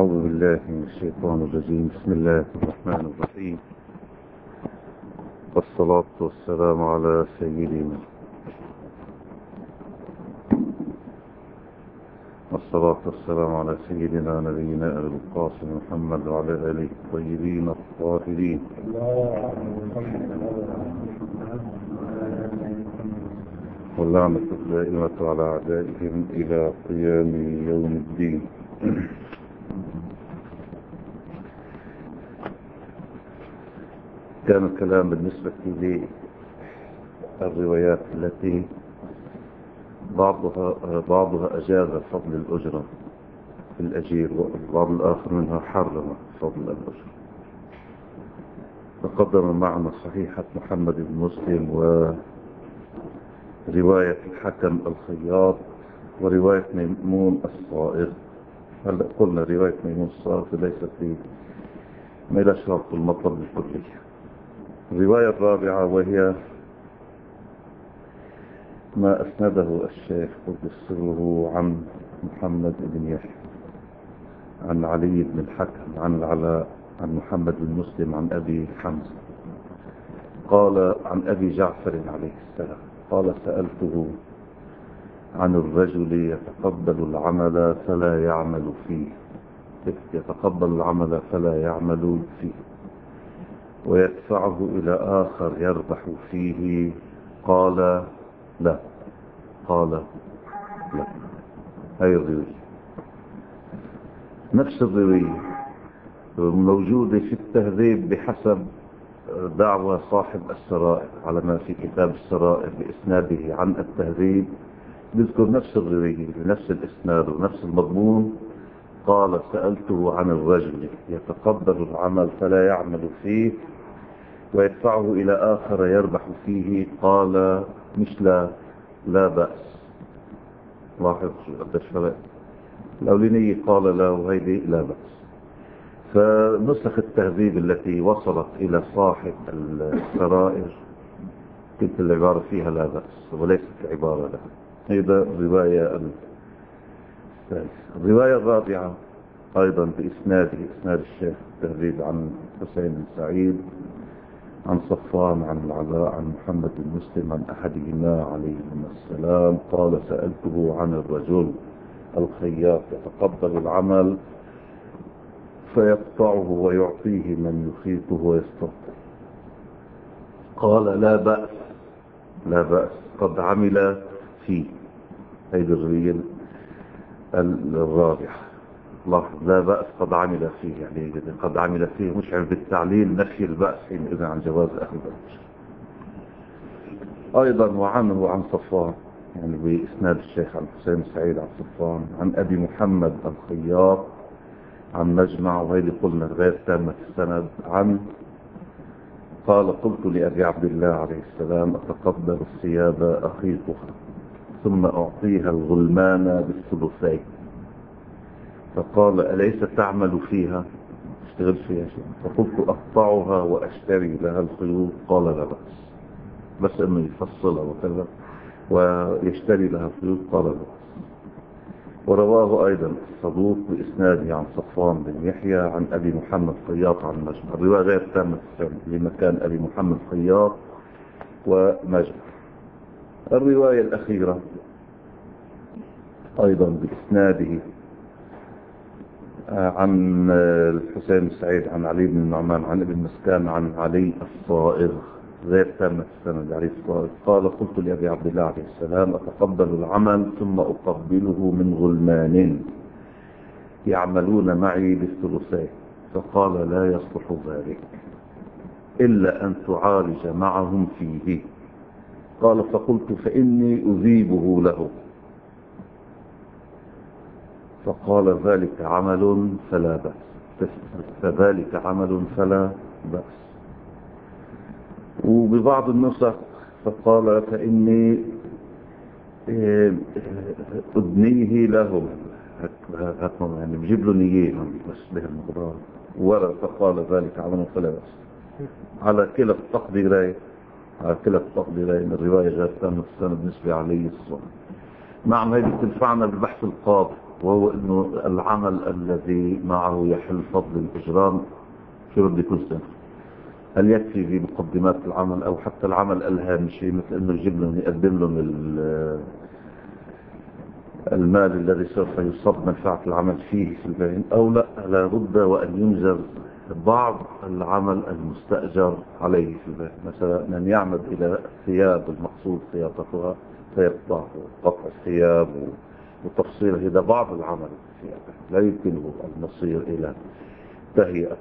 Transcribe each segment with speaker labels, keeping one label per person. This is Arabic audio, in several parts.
Speaker 1: أعوذ بالله من الشيطان الرجيم. بسم الله الرحمن الرحيم، والصلاة والسلام على سيدنا نبينا أبي القاسم محمد وعلى آله الطيبين الطاهرين. واللعنة الدائمة على أعدائهم إلى قيام يوم الدين. كان الكلام بالنسبة للروايات التي بعضها أجاز فضل الأجرة في الأجير، والبعض الآخر منها حرم فضل الأجرة. تقدم معنا صحيحة محمد بن مسلم ورواية الحكم الخياط ورواية ميمون الصائغ. هلا قلنا رواية ميمون الصائغ ليست في ما شرط المطلب الكلي. الرواية الرابعة وهي ما أسنده الشيخ قدس سره عن محمد بن يحيى عن علي بن الحكم عن العلاء عن محمد بن مسلم عن أبي حمزة قال عن أبي جعفر عليه السلام قال: سألته عن الرجل يتقبل العمل فلا يعمل فيه، يتقبل العمل فلا يعمل فيه ويدفعه إلى آخر يربح فيه. قال: لا. هاي الرواية نفس الرواية موجودة في التهذيب بحسب دعوى صاحب السرائر، على ما في كتاب السرائر بإسناده عن التهذيب بيذكر نفس الرواية بنفس الإسناد ونفس المضمون. قال: سألته عن الرجل يتقبل العمل فلا يعمل فيه ويدفعه إلى آخر يربح فيه. قال: مش لا بأس. لاحظ شو قديش فرق. الأولينية قال لا، وهيدي لا بأس. فنسخ التهذيب التي وصلت إلى صاحب السرائر كنت العبارة فيها لا بأس وليست العبارة لا. هذا الرواية الثالثة. الرواية الرابعة أيضا بإسناد الشيخ التهذيب عن حسين بن سعيد عن صفوان عن العلاء عن محمد بن مسلم عن أحدهما عليهما السلام قال: سألته عن الرجل الخياط يتقبل العمل فيقطعه ويعطيه من يخيطه ويستبطل. قال: لا بأس قد عمل فيه. هذه الرواية الرابعة. لاحظ، لا بأس قد عمل فيه، يعني قد عمل فيه مشعر بالتعليل نفي البأس حينئذ عن جواز أخذ الأجر. أيضا وعنه عن صفوان، يعني بإسناد الشيخ عن حسين سعيد عن صفوان عن أبي محمد الخياط عن مجمع، وهذه قلنا غير تامة السند. قال: قلت لأبي عبد الله عليه السلام: أتقبل الثياب أخيطها ثم أعطيها الغلمان بالثلثين. فقال: أليس تعمل فيها؟ اشتغل فيها شيء. فقلت: أقطعها وأشتري لها الخيوط. قال: لا بأس، بس أنه يفصلها وكذا ويشتري لها الخيوط. قال: لا بأس. ورواه أيضا الصدوق بإسناده عن صفوان بن يحيى عن أبي محمد خياط عن مجمع. الرواية غير تامة السند لمكان أبي محمد خياط ومجمع. الرواية الأخيرة أيضا بإسناده عن الحسين السعيد عن علي بن النعمان عن ابن مسكان عن علي الصائغ غير تامة السند علي الصائغ قال: قلت لأبي عبد الله عليه السلام: أتقبل العمل ثم أقبله من غلمان يعملون معي بالثلثين. فقال: لا يصلح ذلك إلا أن تعالج معهم فيه. قال: فقلت: فإني أذيبه له. فقال: ذلك عمل فلا بأس. فذلك عمل فلا بأس. وببعض النسخ فقال: فإني أدنيه لهم، يعني بجيب له نية بس به المقدار ولا. فقال: ذلك عمل فلا بأس. على كلا التقديرين الرواية غير تامة السند بالنسبة عليه الصلاة. نعم، هذه تنفعنا ببحث القاضي وهو أنه العمل الذي معه يحل فضل الإجرام شو بده يكون سنة؟ هل يكفي في مقدمات العمل أو حتى العمل الهامشي مثل أنه يجيب لهم يقدم لهم المال الذي سوف يصب منفعة العمل فيه في البين، أو لا بد وأن ينجز بعض العمل المستأجر عليه في البين، مثلا أن يعمد إلى الثياب المقصود خياطتها فيقطع قطع الثياب وتفصيل، هذا بعض العمل فيها لا يمكنه المصير إلى تهيئة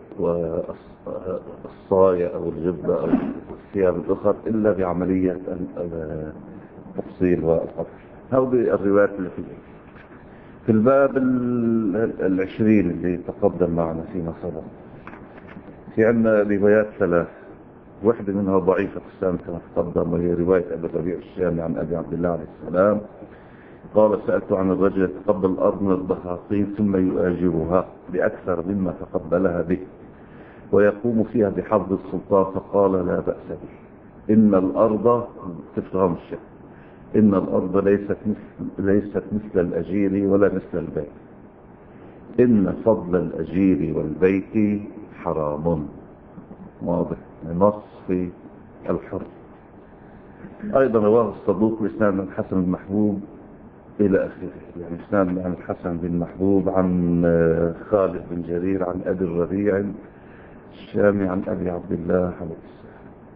Speaker 1: الصاية أو الجبة أو الثياب الأخرى إلا بعملية التفصيل والقطع. هذه الروايات اللي في الباب 20 اللي تقدم معنا فيما سبق. في عندنا روايات ثلاث، واحدة منها ضعيفة السام كما تقدم، وهي رواية أبي الربيع الشامي عن أبي عبد الله عليه السلام قال: سألت عن الرجل يتقبل الأرض من البخاطين ثم يؤاجرها بأكثر مما تقبلها به ويقوم فيها بحفظ السلطان، فقال: لا بأس به. إن الأرض تفهم الشيء، إن الأرض ليست مثل الأجير ولا مثل البيت، إن فضل الأجير والبيت حرام. واضح نص في الحر. أيضا رواه الصدوق بإسناد عن الحسن بن محبوب إلى آخره، يعني إسناد عن الحسن بن محبوب عن خالد بن جرير عن أبي الربيع الشامي عن أبي عبد الله عليه السلام.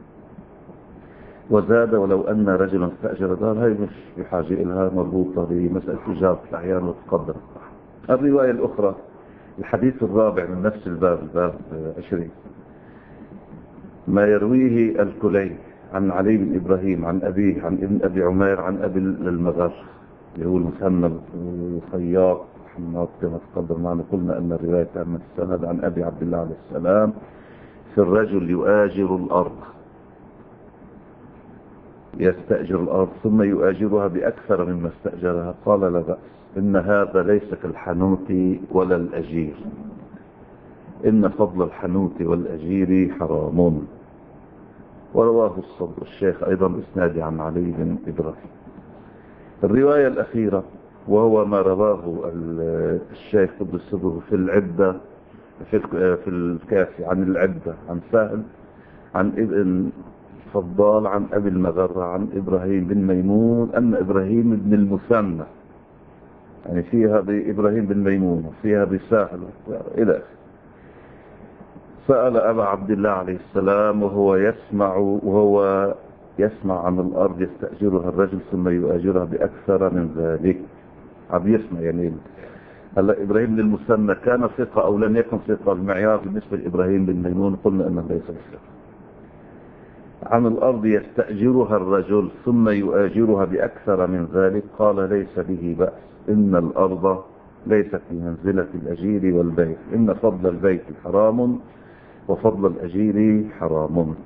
Speaker 1: وزاد: ولو أن رجلا استأجر دار، هي مش بحاجة إلها، مربوطة بمسألة إجارة الأعيان وتقدم. الرواية الأخرى الحديث الرابع من نفس الباب 20، ما يرويه الكلي عن علي بن إبراهيم عن أبيه عن ابن أبي عمير عن أبي المغر اللي هو المثنى الخياط محمد كما تقدم معنا. قلنا أن الرواية تمت السند عن أبي عبد الله عليه السلام في الرجل يؤاجر الأرض، يستأجر الأرض ثم يؤاجرها بأكثر مما استأجرها، قال: لا بأس. إن هذا ليس كالحنوت ولا الأجير، إن فضل الحنوت والأجير حرام. ورواه الشيخ أيضا إسنادي عن علي بن إبراهيم. الرواية الأخيرة وهو ما رواه الشيخ قدس سره في العدة في الكافي عن العدة عن سهل عن ابن فضال عن أبي المغرة عن إبراهيم بن ميمون أن إبراهيم بن المثنى، يعني فيها بإبراهيم بن ميمون وفيها بسهل إلى آخره، سأل أبا عبد الله عليه السلام وهو يسمع عن الأرض يستأجرها الرجل ثم يؤاجرها بأكثر من ذلك. عم يسمع يعني هلا إبراهيم بن المثنى كان ثقة أو لم يكن ثقة؟ المعيار بالنسبة لإبراهيم بن ميمون قلنا أنه ليس ثقة. عن الأرض يستأجرها الرجل ثم يؤاجرها بأكثر من ذلك، قال: ليس به بأس. إن الأرض ليست بمنزلة الأجير والبيت، إن فضل البيت حرام وفضل الأجير حرام.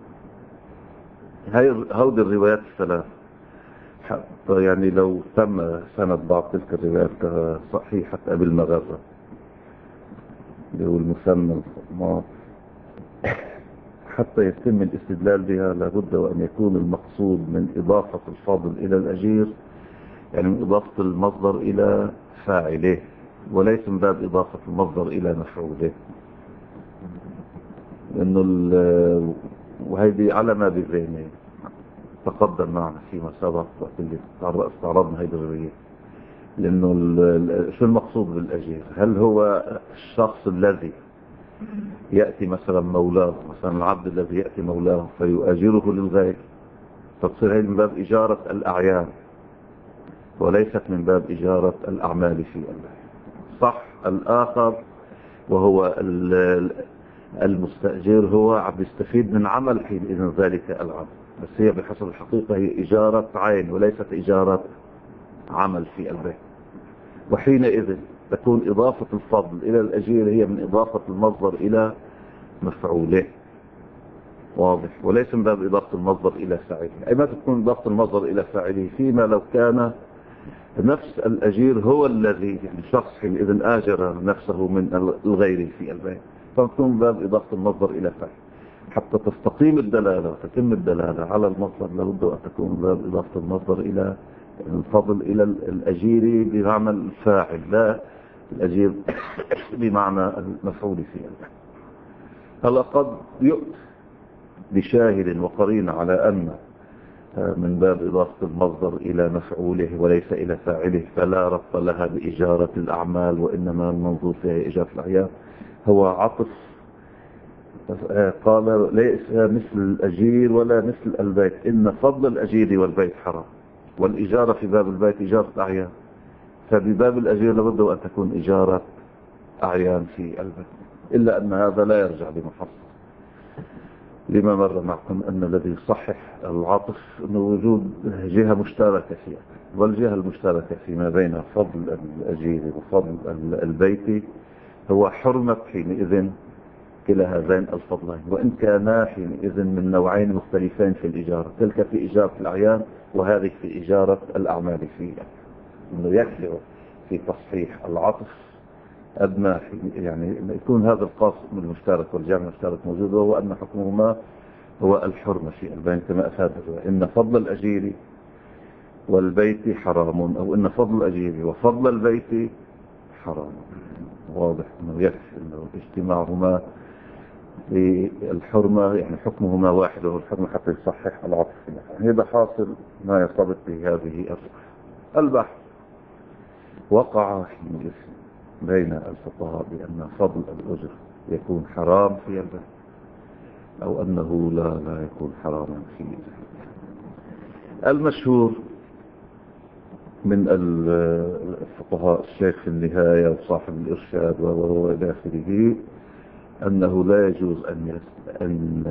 Speaker 1: هذه الروايات الثلاث حتى يعني لو تم سند بعض تلك الروايات صحيحة أبي المغرة اللي هو المثنى الخطمات، حتى يتم الاستدلال بها لابد وأن يكون المقصود من إضافة الفضل إلى الأجير، يعني من إضافة المصدر إلى فاعله، وليس من باب إضافة المصدر إلى مفعوله، لأنه وهذه على ما بذهنه تقدم معنا فيما سبق وقت اللي استعرضنا هذه الرواية. لأنه شو المقصود بالأجير؟ هل هو الشخص الذي يأتي مثلا مولاه، مثلا العبد الذي يأتي مولاه فيؤاجره للغير، فتصير هذه من باب إجارة الأعيان وليست من باب إجارة الأعمال في الله. صح الآخر وهو المستأجر هو عم يستفيد من عمل حين إذن ذلك العمل، بس هي بحسب الحقيقة هي إجارة عين وليست إجارة عمل في البيت، وحينئذ تكون إضافة الفضل إلى الأجير هي من إضافة المصدر إلى مفعوله. واضح؟ وليس من باب إضافة المصدر إلى فاعله. أي ما تكون إضافة المصدر إلى فاعله فيما لو كان نفس الأجير هو الذي يعني شخص حينئذ آجر نفسه من الغير في البيت، فتكون من باب إضافة المصدر إلى فاعله. حتى تستقيم الدلالة وتتم الدلالة على المصدر لابد أن تكون من باب إضافة المصدر إلى الفضل إلى الأجير بعمل الفاعل، لا الأجير بمعنى المفعول فيه. هلا قد يؤتى بشاهد وقرين على أن من باب إضافة المصدر إلى مفعوله وليس إلى فاعله، فلا ربط لها بإجارة الأعمال، وإنما المنظور فيها إجارة الأعيان. هو عطف، قال ليس مثل الأجير ولا مثل البيت، إن فضل الأجير والبيت حرام، والإجارة في باب البيت إجارة أعيان، فبباب الأجير لابد أن تكون إجارة أعيان في البيت، إلا أن هذا لا يرجع لمحصل، لما مر معكم أن الذي يصحح العاطف أنه وجود جهة مشتركة فيها، والجهة المشتركة فيما بين فضل الأجير وفضل البيت هو حرمة حينئذ كلا هذين الفضلين، وإن كانا حينئذ من نوعين مختلفين في الإجارة، تلك في إجارة الأعيان وهذه في إجارة الأعمال فيها. أنه يكفي في تصحيح العطف أدنى، يعني يكون هذا القاسم المشترك والجامع المشترك موجود، وهو أن حكمهما هو الحرمة في البين كما أفاد إن فضل الأجير والبيت حرام، أو إن فضل الأجير وفضل البيت حرام. واضح أنه يكفي أنه اجتماعهما للحرمة، يعني حكمهما واحد وهو الحرمة، حتى يصحح العطف. هذا حاصل ما يرتبط بهذه البحث. وقع حينئذ بين الفقهاء بأن فضل الأجر يكون حرام في البيت، أو أنه لا يكون حراما في البيت. المشهور من الفقهاء الشيخ في النهاية وصاحب الإرشاد وهو إلى آخره أنه لا يجوز أن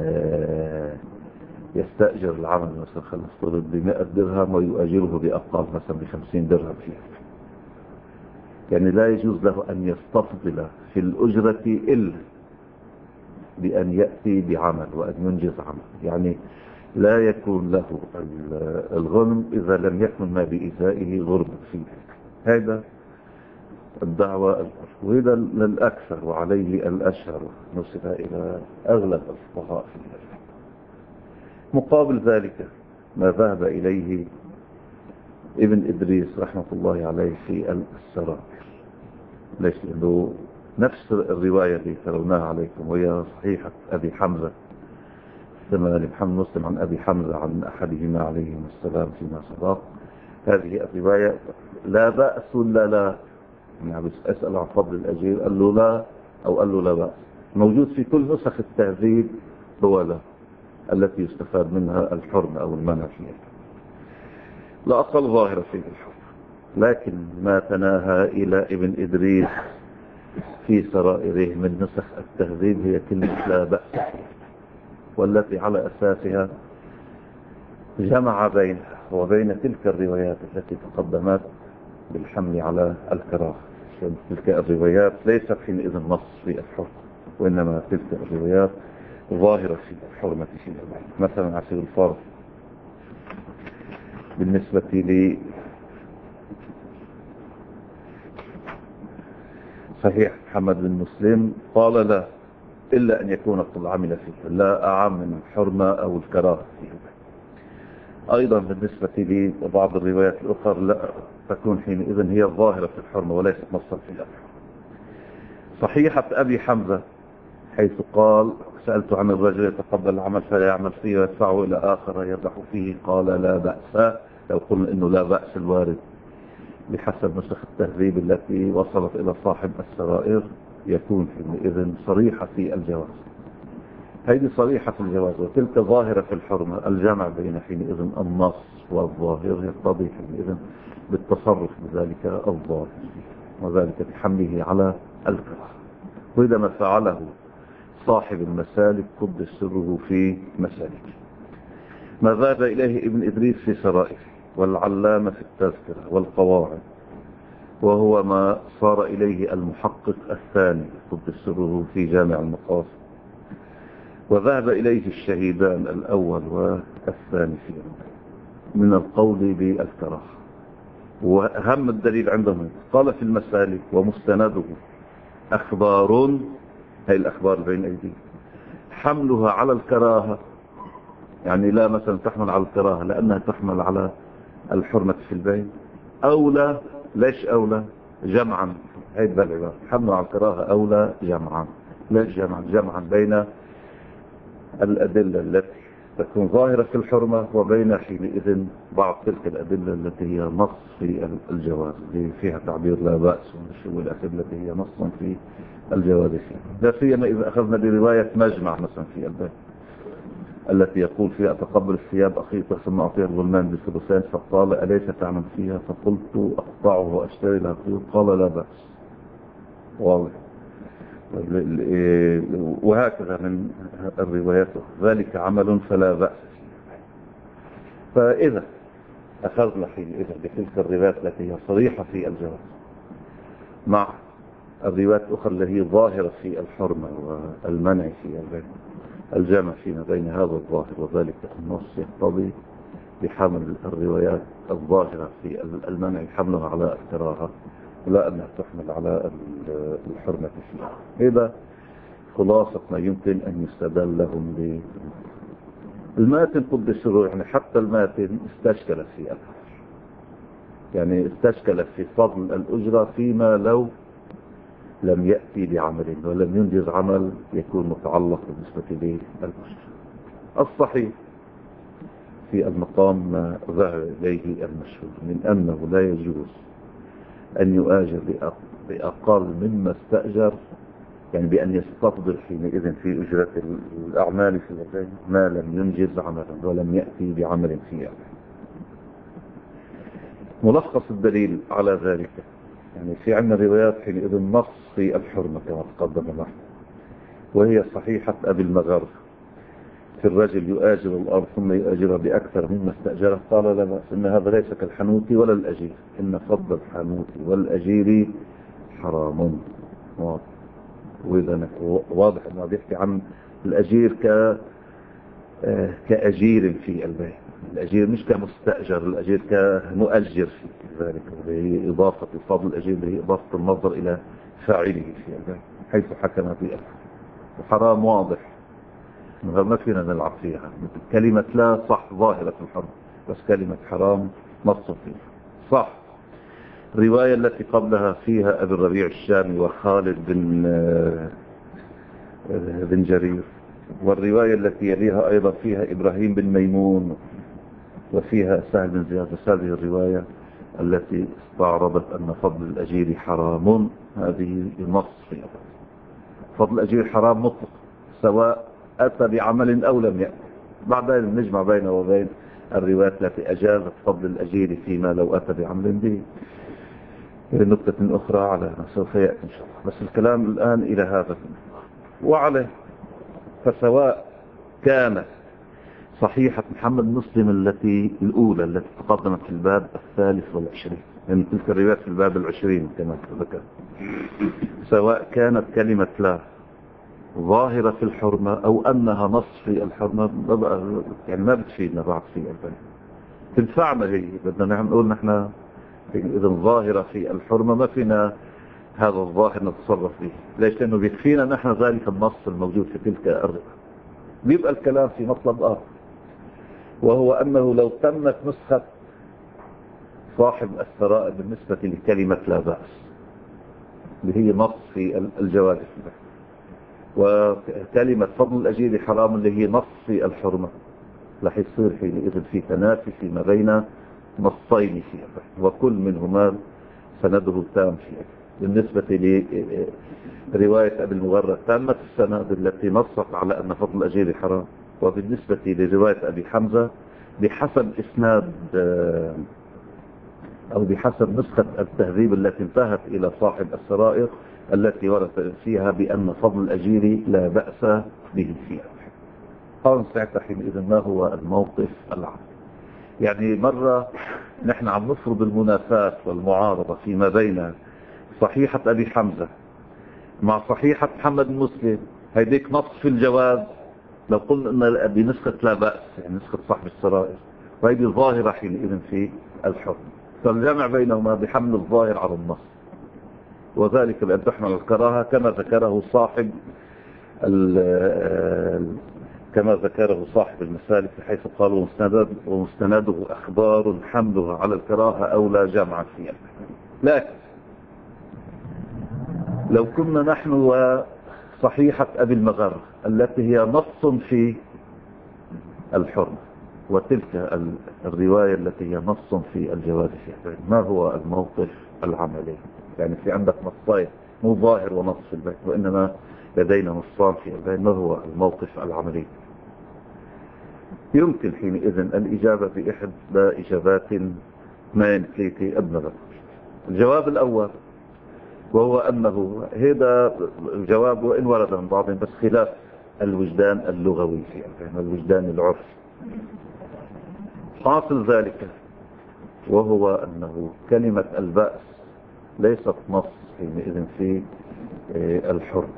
Speaker 1: يستأجر العمل، مثلا خلينا نفترض ب100 درهم ويؤجره بأقل مثلا ب50 درهم فيه، يعني لا يجوز له أن يستفضل في الأجرة إلا بأن يأتي بعمل وأن ينجز عمل، يعني لا يكون له الغنم إذا لم يكن ما بإزائه غرم فيه. هذا الدعوة، وهذا للأكثر وعليه الأشهر، نسب إلى أغلب الفقهاء في الأسلام. مقابل ذلك ما ذهب إليه ابن إدريس رحمة الله عليه في السرائر. ليش؟ لأنه نفس الرواية اللي تروناها عليكم، وهي صحيحة أبي حمزة كما لمحمد مسلم عن أبي حمزة عن أحدهما عليهم السلام فيما سبق. هذه الرواية لا بأس ولا لا، يعني أسأل عن فضل الأجير قال له لا، أو قال له لا بأس، موجود في كل نسخ التهذيب هو لا، التي يستفاد منها الحرمة أو المنع فيها، لا أقل ظاهرة في الحرمة. لكن ما تناهى إلى ابن إدريس في سرائره من نسخ التهذيب هي كلمة لا بأس، والتي على أساسها جمع بينها وبين تلك الروايات التي تقدمت بالحمل على الكراهة. تلك الروايات ليست حينئذ نص في الحرمة، وإنما تلك الروايات ظاهرة في الحرمة في البيت. مثلا على سبيل الفرض بالنسبة لي صحيح محمد بن مسلم قال لا، إلا أن يكون قد عمل فيه، لا أعم من الحرمة أو الكراهة فيه. أيضا بالنسبة لي بعض الروايات الأخرى لا تكون حينئذ هي الظاهرة في الحرمة وليست نصا في الأمر. صحيحة أبي حمزة حيث قال سألت عن الرجل يتقبل العمل فلا يعمل فيه ويدفعه إلى آخر يربح فيه، قال لا بأس. لو قلنا إنه لا بأس الوارد بحسب نسخ التهذيب التي وصلت إلى صاحب السرائر يكون حينئذ صريحة في الجواز. هذه صريحة في الجواز، وتلك ظاهرة في الحرمة. الجمع بين حينئذ النص والظاهر يقتضي حينئذ بالتصرف بذلك الظاهر، وذلك بحمله على الكراهة. وإذا ما فعله صاحب المسالك قدس سره في مسالك. ما ذهب إليه ابن إدريس في سرائره، والعلامة في التذكرة والقواعد، وهو ما صار إليه المحقق الثاني قدس سره في جامع المقاصد، وذهب إليه الشهيدان الأول والثاني فيه من القول بالكراهة. وأهم الدليل عندهم قال في المسالك ومستنده أخبار، هي الأخبار بين أيديهم، حملها على الكراهة، يعني لا مثلا تحمل على الكراهة لأنها تحمل على الحرمة في البين، أولى. ليش أولى؟ جمعا هيدا العبارة، حمله على الكراهة أولى جمعا، لا جمعا بين الأدلة التي تكون ظاهرة في الحرمة وبين حينئذ بعض تلك الأدلة التي هي نص في الجواز، اللي فيها تعبير لا بأس، والأدلة التي هي نص في الجواز فيها. لا سيما إذا أخذنا برواية مجمع مثلا في الباب التي يقول فيها أتقبل الثياب أخيطة ثم أعطيها الغلمان بالثلثين، فقال أليس تعمل فيها؟ فقلت أقطعه وأشتري لها خيوط، قال لا بأس. واضح. وهكذا من الروايات، ذلك عمل فلا بأس. فإذا أخذنا حينئذ بتلك الروايات التي هي صريحة في الجواز مع الروايات الأخرى التي هي ظاهرة في الحرمة والمنع في الجامع فيما بين هذا الظاهر وذلك النص، يقتضي بحمل الروايات الظاهرة في المنع حملها على الكراهة ولا أنها تحمل على الحرمة فيها. إذا خلاصة ما يمكن أن يستدل لهم الماتن قد الشروع، يعني حتى الماتن استشكل في الأمر، يعني استشكل في فضل الأجرة فيما لو لم يأتي بعمل ولم ينجز عمل يكون متعلق بالنسبة للمشرع. الصحيح في المقام ما ذهب إليه المشهور من أنه لا يجوز أن يؤاجر بأقل مما استأجر، يعني بأن يستفضل حينئذ في أجرة الأعمال في الوزين ما لم ينجز عملا ولم يأتي بعمل فيه. ملخص الدليل على ذلك، يعني في عندنا روايات حينئذ نص في الحرمة كما تقدم معنا، وهي صحيحة أبي المغر في الرجل يؤاجر الأرض ثم يؤاجرها بأكثر مما استأجره، قال لا بأس، إن هذا ليس كالحنوت ولا الأجير، إن فضل الحنوت والأجير حرام. وإذا واضح أنه بيحكي عن الأجير كأجير في البيع، الأجير مش كمستأجر، الأجير كمؤجر في ذلك، وهي إضافة فضل الأجير هي إضافة المصدر إلى فاعله في البيع حيث حكم بألف. وحرام واضح ما فينا نلعب فيها، كلمة لا صح ظاهرة في الحرم، بس كلمة حرام نص فيها صح. الرواية التي قبلها فيها أبي الربيع الشامي وخالد بن جرير، والرواية التي يليها أيضا فيها إبراهيم بن ميمون وفيها سهل بن زياد. هذه الرواية التي استعرضت أن فضل الأجير حرام، هذه نص فيها فضل الأجير حرام مطلق سواء أتى بعمل أو لم يأتي. بعدين نجمع بينه وبين الروايات التي أجازت فضل الأجير فيما لو أتى بعمل به نقطة أخرى على ما سوف يأتي إن شاء الله. بس الكلام الآن إلى هذا وعليه. فسواء كانت صحيحة محمد مسلم الأولى التي تقدمت في الباب 23، من تلك الروايات في الباب 20 كما ذكر، سواء كانت كلمة لا ظاهرة في الحرمة أو أنها نص في الحرمة، يعني ما بتفيدنا بعد في الباب، تنفعنا هي. بدنا نقول نحن إذا ظاهرة في الحرمة ما فينا هذا الظاهر نتصرف به. ليش؟ لأنه بيكفينا نحن ذلك النص الموجود في تلك الرواية. بيبقى الكلام في مطلب آخر، وهو أنه لو تمت نسخة صاحب الثراء بالنسبة لكلمة لا بأس اللي هي نص في الجواز، وكلمة فضل الأجير حرام اللي هي نص في الحرمة، رح يصير حينئذ في تنافي فيما بين نصين فيها، وكل منهما سنده تام فيها. بالنسبة لرواية أبي المغرة تامة السند التي نصت على أن فضل الأجير حرام، وبالنسبة لرواية أبي حمزة بحسب إسناد أو بحسب نسخة التهذيب التي انتهت إلى صاحب السرائر التي ورد فيها بأن فضل الأجير لا بأس به فيها. قال ساعتها حينئذ ما هو الموقف العام؟ يعني مرة نحن عم نفرض المنافاة والمعارضة فيما بين صحيحة أبي حمزة مع صحيحة محمد مسلم، هيديك نص في الجواز لو قلنا أن بنسخة لا بأس، يعني نسخة صاحب السرائر، وهذه ظاهرة حينئذ في الحكم، فالجمع بينهما بحمل الظاهر على النص، وذلك بأن تحمل الكراهة كما ذكره صاحب المسالك حيث قالوا ومستنده أخبار حملها على الكراهة أو لا جمع فيها. لكن لو كنا نحن وصحيحة أبي المغر التي هي نص في الحرمة، وتلك الرواية التي هي نص في الجواز في البيت، ما هو الموقف العملي؟ يعني في عندك نصين، مو ظاهر ونص في البيت، وإنما لدينا نصان في البيت، ما هو الموقف العملي؟ يمكن حينئذ الإجابة بإحدى إجابات اثنين ثلاثة أبنغ. الجواب الأول وهو أنه هذا الجواب وإن ورد من بعضهم بس خلاف الوجدان اللغوي في الوجدان العرفي. حاصل ذلك وهو أنه كلمة البأس ليست نص حينئذ في الحرمة.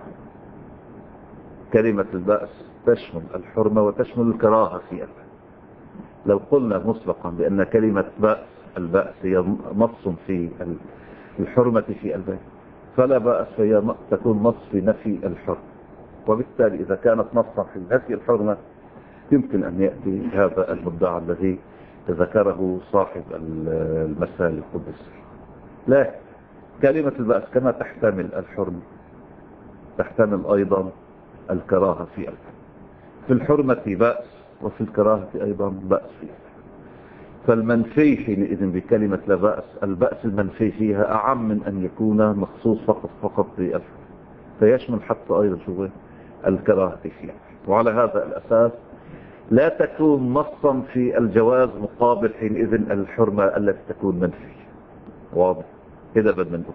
Speaker 1: كلمة البأس تشمل الحرمة وتشمل الكراهة في البأس. لو قلنا مسبقا بأن كلمة البأس هي نص في الحرمة في البيت، فلا بأس هي تكون نص في نفي الحرمة، وبالتالي إذا كانت نصا في نفي الحرمة يمكن أن يأتي هذا المدعى الذي ذكره صاحب المسائل القدسي. لا، كلمة البأس كما تحتمل الحرمة تحتمل أيضا الكراهة في البيت. في الحرمة بأس وفي الكراهة أيضا بأس فيها. فالمنفي حينئذ بكلمة لا بأس، البأس المنفي فيها أعم من أن يكون مخصوص فقط بالحرمة، فيشمل حتى أيضا شو الكراهة فيها. وعلى هذا الأساس لا تكون نصا في الجواز مقابل حينئذ الحرمة التي تكون منفية. واضح كده بدنا نقول.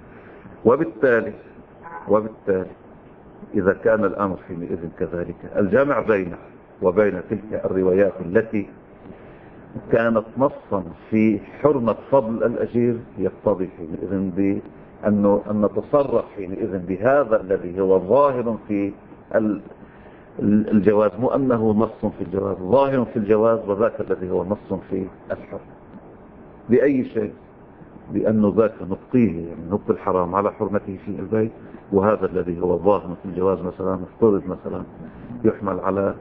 Speaker 1: وبالتالي إذا كان الأمر حينئذ كذلك، الجامع بينه وبين تلك الروايات التي كانت نصا في حرمة فضل الأجير يقتضي حينئذ بأن نتصرف حينئذ بهذا الذي هو ظاهر في الجواز، مو أنه نص في الجواز، ظاهر في الجواز، وذاك الذي هو نص في الحرمة. بأي شيء؟ لأنه ذاك نبقيه، يعني نبقي الحرام على حرمته في البيت، وهذا الذي هو ظاهر في الجواز مثلا نفترض مثلا يحمل على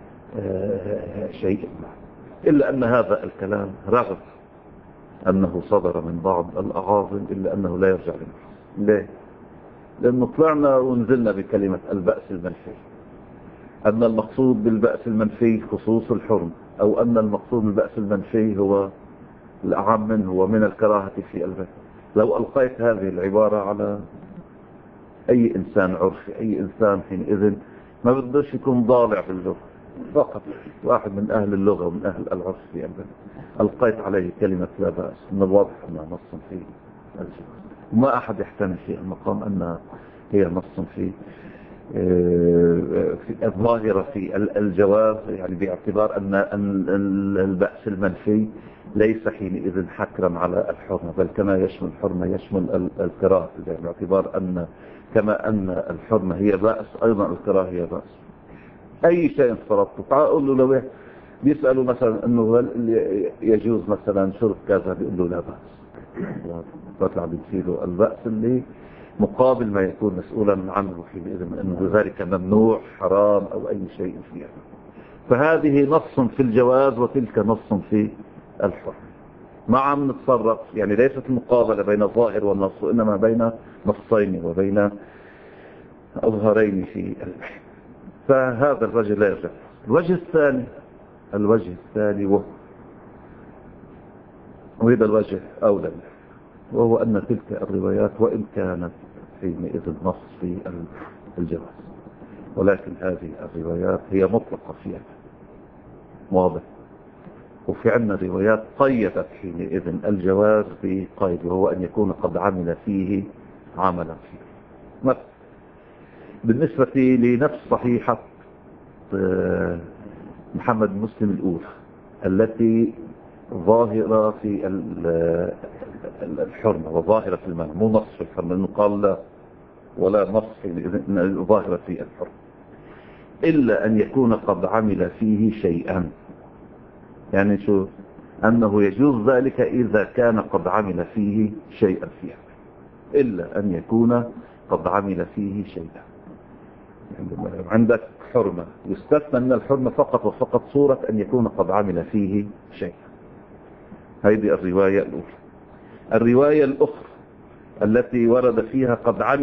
Speaker 1: شيء ما. إلا أن هذا الكلام رغم أنه صدر من بعض الأعاظم إلا أنه لا يرجع لنا. ليه؟ لأنه طلعنا ونزلنا بكلمة البأس المنفي، أن المقصود بالبأس المنفي خصوص الحرم، أو أن المقصود بالبأس المنفي هو الأعم منه هو من الكراهة في البيت. لو ألقيت هذه العبارة على أي إنسان عرفي، أي إنسان حينئذ ما بدوش يكون ضالع في اللغة، فقط واحد من أهل اللغة ومن أهل العرف في البيت، ألقيت عليه كلمة لا بأس، من الواضح أنها نص في الجواز، وما أحد يحتمل في المقام أنها هي نص في الظاهرة في الجواز، يعني باعتبار أن البأس المنفي ليس حينئذ حكرا على الحرمة، بل كما يشمل الحرمة يشمل الكراهة، باعتبار أن كما أن الحرمة هي بأس أيضا الكراهة هي بأس. أي شيء فرضته، تعال أقول له لو بيسألوا مثلا أنه يجوز مثلا شرب كذا، بيقول له لا بأس، بطلع بيصيروا البأس اللي مقابل ما يكون مسؤولا عنه حينئذ من أنه ذلك ممنوع حرام أو أي شيء فيها. فهذه نص في الجواز وتلك نص في الحرم. ما عم نتصرف، يعني ليست المقابلة بين الظاهر والنص، وإنما بين نصين وبين أظهرين في البحث. فهذا الوجه لا يرجع. الوجه الثاني وهذا الوجه أولى، وهو أن تلك الروايات وإن كانت حينئذ نص في الجواز، ولكن هذه الروايات هي مطلقة فيها، واضح. وفي عندنا روايات قيدت حينئذ الجواز بقيد، وهو أن يكون قد عمل فيه عملا فيه. مثلا بالنسبة لنفس صحيحة محمد مسلم الأولى التي ظاهرة في الحرمة وظاهرة في المنع، مو نص في الحرمة، لأنه قال لا ولا نص ظاهرة في الحرمة، إلا أن يكون قد عمل فيه شيئا. يعني شو؟ أنه يجوز ذلك إذا كان قد عمل فيه شيئا فيها، إلا أن يكون قد عمل فيه شيئا. عندك حرمة يستثنى من الحرمة فقط وفقط صورة أن يكون قد عمل فيه شيئا. هذه الرواية الأولى. الرواية الأخرى التي ورد فيها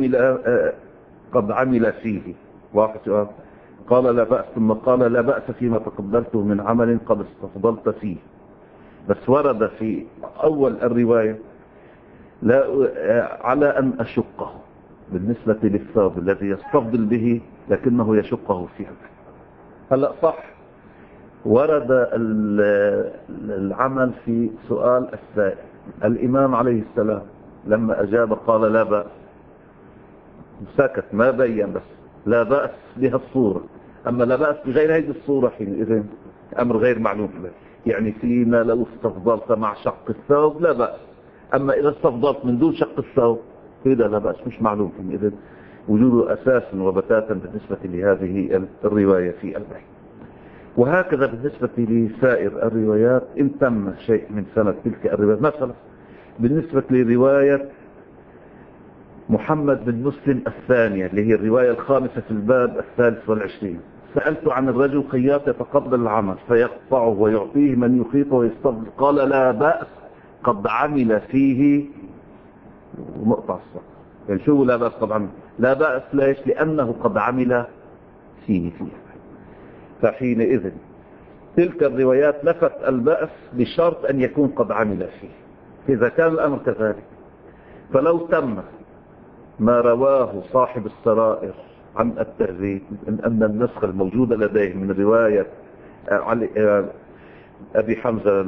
Speaker 1: قد عمل فيه. واحد سؤال، قال لا بأس، ثم قال لا بأس فيما تقبلته من عمل قد استفضلت فيه. بس ورد في أول الرواية لا على أن أشقه بالنسبة للثوب الذي يستفضل به لكنه يشقه فيه. هلأ صح، ورد العمل في سؤال السائل. الإمام عليه السلام لما أجاب قال لا بأس، سكت ما بين، بس لا بأس بها الصورة. أما لا بأس بغير هذه الصورة حينئذ أمر غير معلوم له. يعني فيما لو استفضلت مع شق الثوب لا بأس، أما إذا استفضلت من دون شق الثوب فإذا لا بأس، مش معلوم حينئذ وجوده أساسا وبتاتا بالنسبة لهذه الرواية في البحث. وهكذا بالنسبة لسائر الروايات إن تم شيء من سنة تلك الروايات. مثلا بالنسبة لرواية محمد بن مسلم الثانية اللي هي الرواية الخامسة في الباب 23، سألت عن الرجل خياط يتقبل العمل فيقطعه ويعطيه من يخيطه ويستفضل، قال لا بأس قد عمل فيه مقطع الصف. يعني شو لا بأس قد عمل؟ لا بأس ليش؟ لأنه قد عمل فيه. فحينئذ تلك الروايات نفت البأس بشرط أن يكون قد عمل فيه. إذا كان الأمر كذلك فلو تم ما رواه صاحب السرائر عن التهذيب من أن النسخة الموجودة لديه من رواية أبي حمزة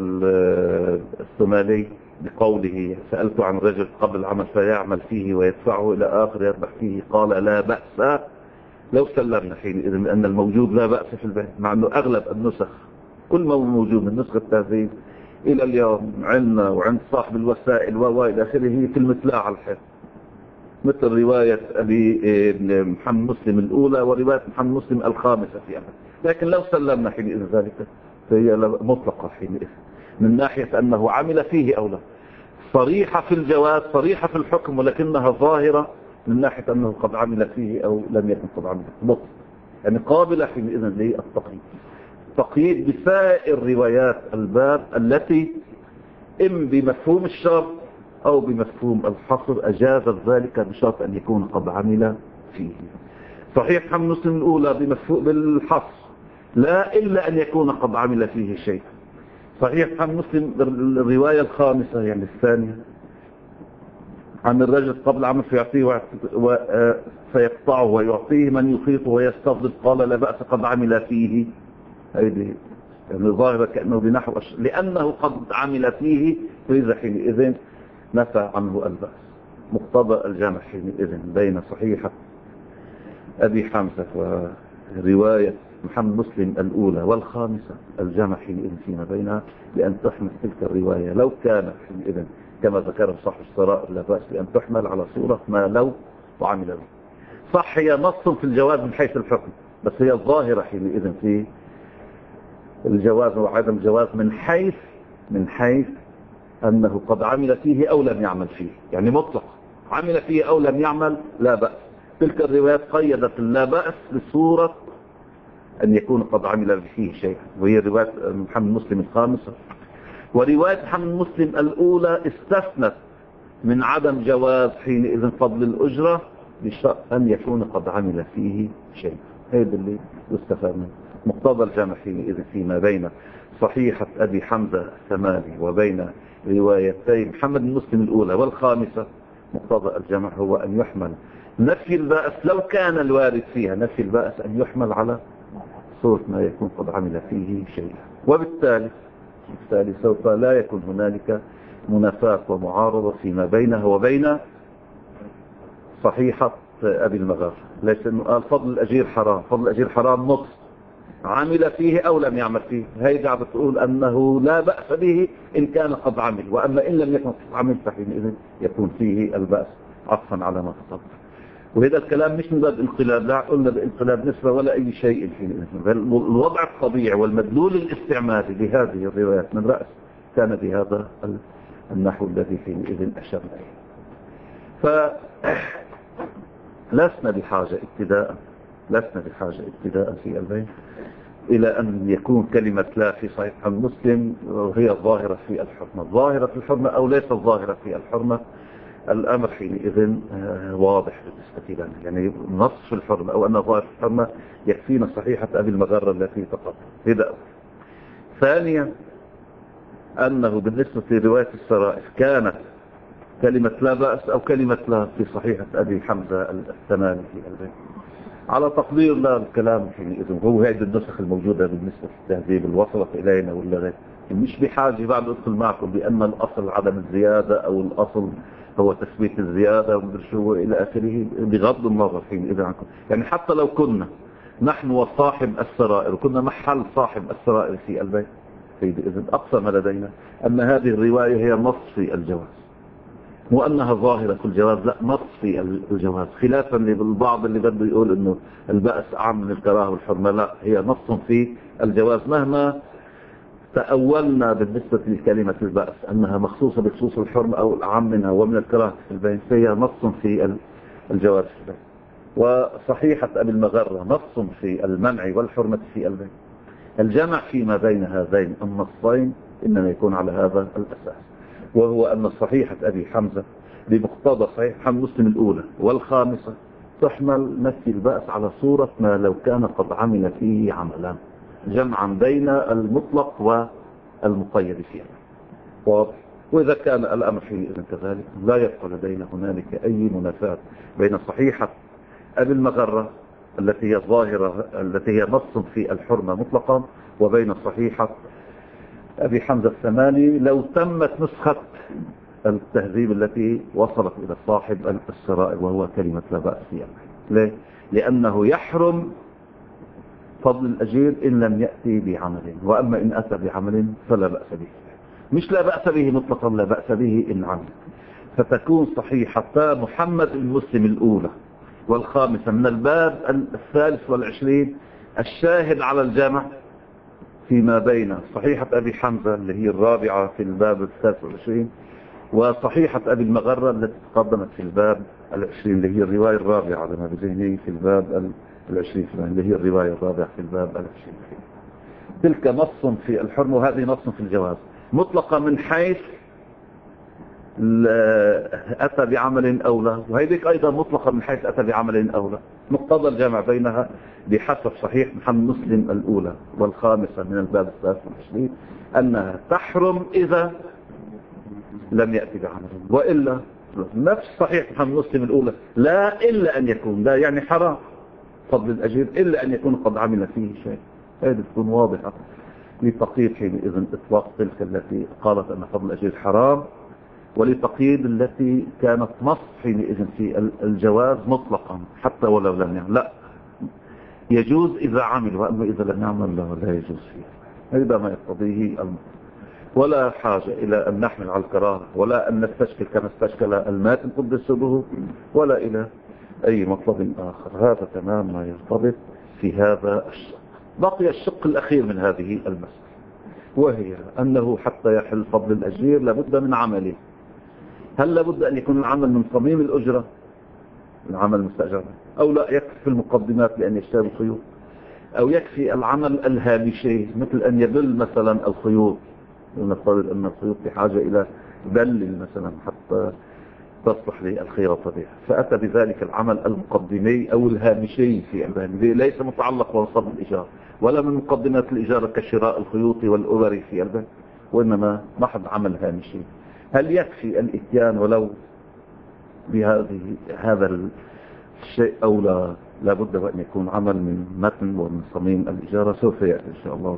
Speaker 1: الثمالي بقوله سألت عن رجل قبل العمل فيعمل فيه ويدفعه إلى آخر يربح فيه قال لا بأس، لو سلمنا حينئذ من أن الموجود لا بأس في البحث، مع أنه أغلب النسخ كل ما هو موجود من نسخة التهذيب إلى اليوم عندنا وعند صاحب الوسائل وإلى آخره هي كلمة لا على الحيط، مثل رواية أبي محمد مسلم الأولى ورواية محمد مسلم الخامسة في أمر. لكن لو سلمنا حينئذ ذلك فهي مطلقة حينئذ من ناحية أنه عمل فيه أو لا، صريحة في الجواز صريحة في الحكم، ولكنها ظاهرة من ناحية أنه قد عمل فيه أو لم يكن قد عمل فيه، مطلق يعني قابلة حينئذ للتقييد. تقييد بسائر روايات الباب التي إم بمفهوم الشرط أو بمفهوم الحصر أجازت ذلك بشرط أن يكون قد عمل فيه. صحيح محمد مسلم الأولى بمفهوم بالحصر لا إلا أن يكون قد عمل فيه شيء. صحيح محمد مسلم الرواية الخامسة يعني الثانية عن الرجل قبل عمل فيعطيه فيقطعه ويعطيه من يخيطه ويستفضل قال لا بأس قد عمل فيه. هذه يعني ظاهرة كأنه بنحو لأنه قد عمل فيه، فإذا حينئذ نفى عنه البأس. مقتضى الجمع حينئذ بين صحيحة أبي حمزة ورواية محمد مسلم الأولى والخامسة الجمع حينئذ فيما بينها لأن تحمل تلك الرواية لو كان حينئذ كما ذكر صاحب السرائر لا بأس بأن تحمل على صورة ما لو وعمل به. صح هي نص في الجواز من حيث الحكم، بس هي الظاهرة حينئذ في الجواز وعدم الجواز من حيث أنه قد عمل فيه أو لم يعمل فيه، يعني مطلق عمل فيه أو لم يعمل لا بأس. تلك الروايات قيدت لا بأس بصورة أن يكون قد عمل فيه شيء، وهي رواية محمد مسلم الخامسة. ورواية محمد مسلم الأولى استثنت من عدم جواز حينئذ فضل الأجرة بشرط أن يكون قد عمل فيه شيء. هذا اللي يستفاد منه. مقتضى الجمع حينئذ فيما بين صحيحة أبي حمزة الثمالي وبين روايتي محمد مسلم الأولى والخامسة، مقتضى الجمع هو أن يحمل نفي البأس لو كان الوارد فيها نفي البأس أن يحمل على صورة ما يكون قد عمل فيه شيء، وبالتالي سوف لا يكون هنالك منافاة ومعارضة فيما بينه وبين صحيحة أبي المغار. ليس أنه قال فضل الأجير حرام، فضل الأجير حرام نص عمل فيه أو لم يعمل فيه، هيدا بتقول أنه لا بأس به إن كان قد عمل، وأما إن لم يكن قد عمل فحينئذ يكون فيه البأس عطفا على ما تقدم. وهذا الكلام مش من باب انقلاب، لا قلنا بانقلاب نسبة ولا أي شيء حينئذ، بل الوضع الطبيعي والمدلول الاستعمالي لهذه الروايات من رأس كان بهذا النحو الذي حينئذ أشرنا إليه. فلسنا بحاجة ابتداء في البين إلى أن يكون كلمة لا في صحيح مسلم وهي الظاهرة في الحرمة، الظاهرة في الحرمة أو ليس الظاهرة في الحرمة، الأمر حينئذ واضح بالنسبة لنا، يعني نص في الحرمة أو أن ظاهر الحرمة يكفينا صحيحة أبي المغرة التي تقدم. هذا ثانيا أنه بالنسبة لرواية السرائر كانت كلمة لا بأس أو كلمة لا في صحيحة أبي حمزة الثماني في البيت على تقدير لا الكلام حينئذ هو هذه النسخ الموجودة بالنسبة للتهذيب اللي وصلت إلينا ولا غير، مش بحاجة بعد أدخل معكم بأن الأصل عدم الزيادة أو الأصل هو تثبيت الزيادة ومدرشوا إلى آخره، بغض النظر حينئذ عنكم. يعني حتى لو كنا نحن وصاحب السرائر وكنا محل صاحب السرائر في البيت إذن أقصى ما لدينا أن هذه الرواية هي نص في الجواز، مو أنها ظاهرة في الجواز، لا نص في الجواز، خلافا للبعض اللي بده يقول أنه البأس أعم من الكراهة والحرمة. لا، هي نص في الجواز مهما تأولنا بالنسبة لكلمة البأس أنها مخصوصة بخصوص الحرمة أو الأعم منها ومن الكراهة في البين، فهي نص في الجواز في البين. وصحيحة أبي المغرة نص في المنع والحرمة في البين. الجمع فيما بين هذين النصين إنما يكون على هذا الأساس، وهو أن صحيحة أبي حمزة بمقتضى صحيح مسلم الأولى والخامسة تحمل نفي البأس على صورة ما لو كان قد عمل فيه عملا، جمعا بين المطلق والمقيد فيه. واضح؟ وإذا كان الأمر حينئذ كذلك لا يبقى لدينا هنالك أي منافاة بين صحيحة أبي المغرة التي هي الظاهرة التي هي نص في الحرمة مطلقا وبين صحيحة أبي حمزة الثماني لو تمت نسخة التهذيب التي وصلت إلى صاحب السرائر وهو كلمة لا بأس فيها. ليه؟ لأنه يحرم فضل الأجير إن لم يأتي بعمل، وأما إن أتى بعمل فلا بأس به، مش لا بأس به مطلقا، لا بأس به إن عمل. فتكون صحيحة محمد المسلم الأولى والخامسة من الباب 23 الشاهد على الجامع فيما بين صحيحة أبي حمزة اللي هي الرابعة في الباب 23 وصحيحة أبي المغرة التي تقدمت في الباب 20 اللي هي الرواية الرابعة لما بذهني في الباب 20 اللي هي الرواية الرابعة في الباب 20. تلك نص في الحرم وهذه نص في الجواز مطلقة من حيث أتى بعمل أو لا، وهذيك أيضا مطلقة من حيث أتى بعمل أو لا. مقتضى الجمع بينها بحسب صحيح محمد مسلم الأولى والخامسة من الباب 23 أنها تحرم إذا لم يأتي بعمل، وإلا نفس صحيح محمد مسلم الأولى لا إلا أن يكون، لا يعني حرام فضل الأجير إلا أن يكون قد عمل فيه شيء. هذه تكون واضحة لتقييد حينئذ إطلاق تلك التي قالت أن فضل الأجير حرام، ولتقييد التي كانت نص حينئذ في الجواز مطلقا حتى ولو لم يعمل، لا يجوز إذا عمل، وأما إذا لم يعمل لا يجوز فيه. هذا ما يقتضيه المطلق، ولا حاجة إلى أن نحمل على الكراهة ولا أن نستشكل كما استشكل الماتن قدس به ولا إلى أي مطلب آخر. هذا تمام ما يرتبط في هذا الشق. بقي الشق الأخير من هذه المسألة، وهي أنه حتى يحل فضل الأجير لابد من عمله. هل لابد أن يكون العمل من صميم الأجرة العمل المستأجر، أو لا يكفي في المقدمات لأن يشتري الخيوط، أو يكفي العمل الهامشي مثل أن يبل مثلا الخيوط، ونفترض أن الخيوط بحاجة إلى بل مثلا حتى تصلح للخياطة بها، فأتى بذلك العمل المقدمي أو الهامشي في الباب ليس متعلق بنصب الإيجار ولا من مقدمات الإيجار كشراء الخيوط والأبر في الباب، وإنما محض عمل هامشي. هل يكفي الإتيان ولو هذا الشيء أو لا بد وأن يكون عمل من متن ومن صميم الإجارة؟ سوف يأتي إن شاء الله